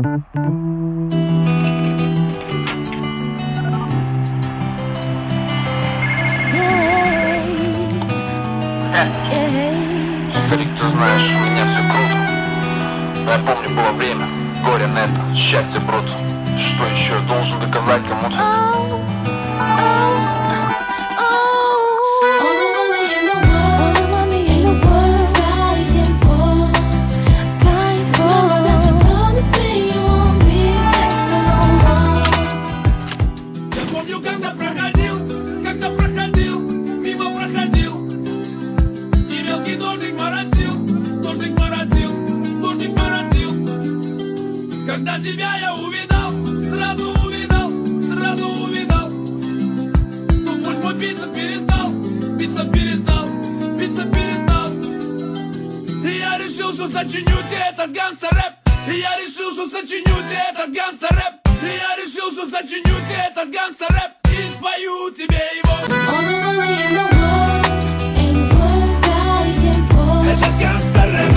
Старик, ты знаешь, у меня все круто. Я помню, было время, горе нетто, счастье бруто. Что еще должен доказать кому-то? Когда тебя я увидал, сразу увидал, ну пусть мой биться перестал. И я решил, что сочиню тебе этот гангстер-рэп. И я решил, что сочиню тебе этот гангстер-рэп. И я решил, что сочиню тебе этот гангстер-рэп. И спою тебе его. Этот гангстер-рэп.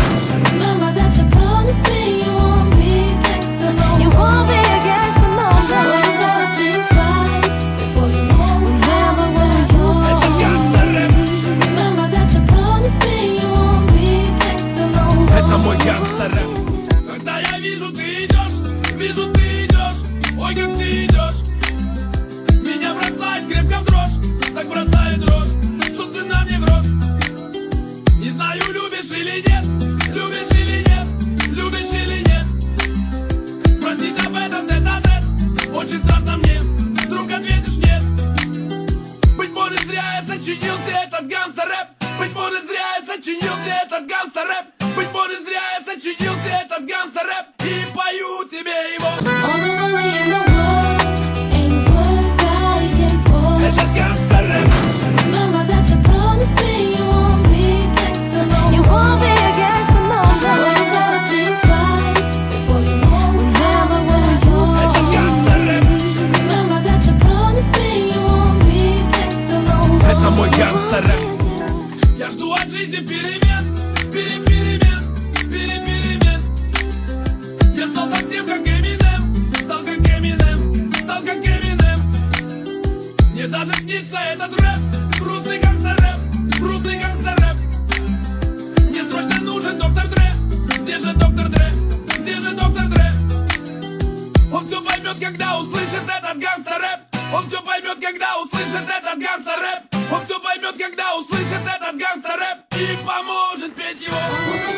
Когда я вижу, ты идешь, ой, как ты идешь. Меня бросает крепко в дрожь, так бросает дрожь, что цена мне грош. Не знаю, любишь или нет, спросить об этом тет-а-тет, очень страшно мне, вдруг ответишь нет. Быть может, зря я сочинил тебе этот гангстер-рэп. Быть может, зря я сочинил тебе этот гангстер-рэп. Быть может, зря я сочинил тебе этот гангстер-рэп. И пою тебе его. Этот гангстер-рэп. Это мой гангстер-рэп. Я жду от жизни перемен. Я стал совсем как Эминем. Стал как Эминем. Мне даже снится этот рэп. Грустный гангстер-рэп. Мне срочно нужен доктор Дре. Где же доктор Дре? Он все поймет, когда услышит этот гангстер-рэп. Он все поймет, когда услышит этот гангстер-рэп. Он все поймет, когда услышит этот гангстер-рэп. И поможет петь его.